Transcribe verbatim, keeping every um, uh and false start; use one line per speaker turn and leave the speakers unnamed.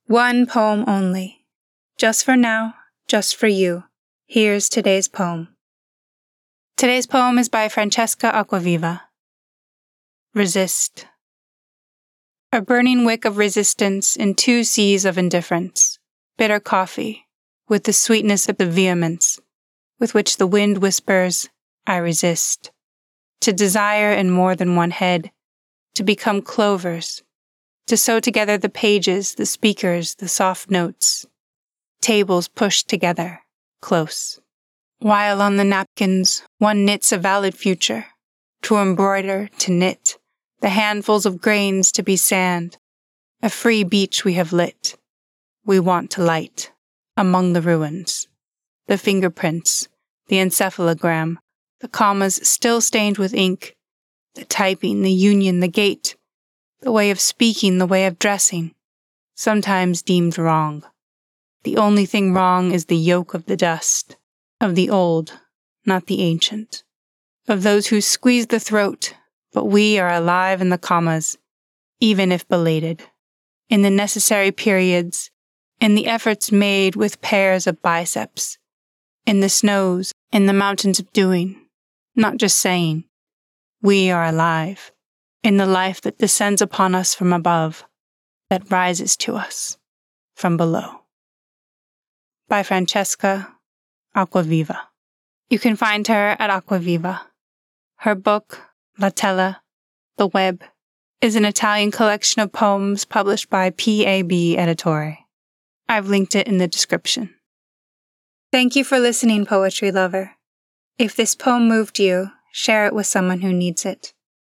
One poem only. Just for now, just for you. Here's today's poem. Today's poem is by Francesca Acquaviva. Resist. A burning wick of resistance in two seas of indifference. Bitter coffee, with the sweetness of the vehemence, with which the wind whispers, I resist. To desire in more than one head, to become clovers, to sew together the pages, the speakers, the soft notes, tables pushed together, close. While on the napkins one knits a valid future, to embroider, to knit, the handfuls of grains to be sand, a free beach we have lit. We want to light, among the ruins, the fingerprints, the encephalogram, the commas still stained with ink, the typing, the union, the gait, the way of speaking, the way of dressing, sometimes deemed wrong. The only thing wrong is the yoke of the dust, of the old, not the ancient, of those who squeeze the throat, but we are alive in the commas, even if belated, in the necessary periods, in the efforts made with pairs of biceps, in the snows, in the mountains of doing, not just saying, we are alive, in the life that descends upon us from above, that rises to us from below. By Francesca Acquaviva. You can find her at Acquaviva. Her book, La Tela, The Web, is an Italian collection of poems published by P A B Editore. I've linked it in the description. Thank you for listening, poetry lover. If this poem moved you, share it with someone who needs it.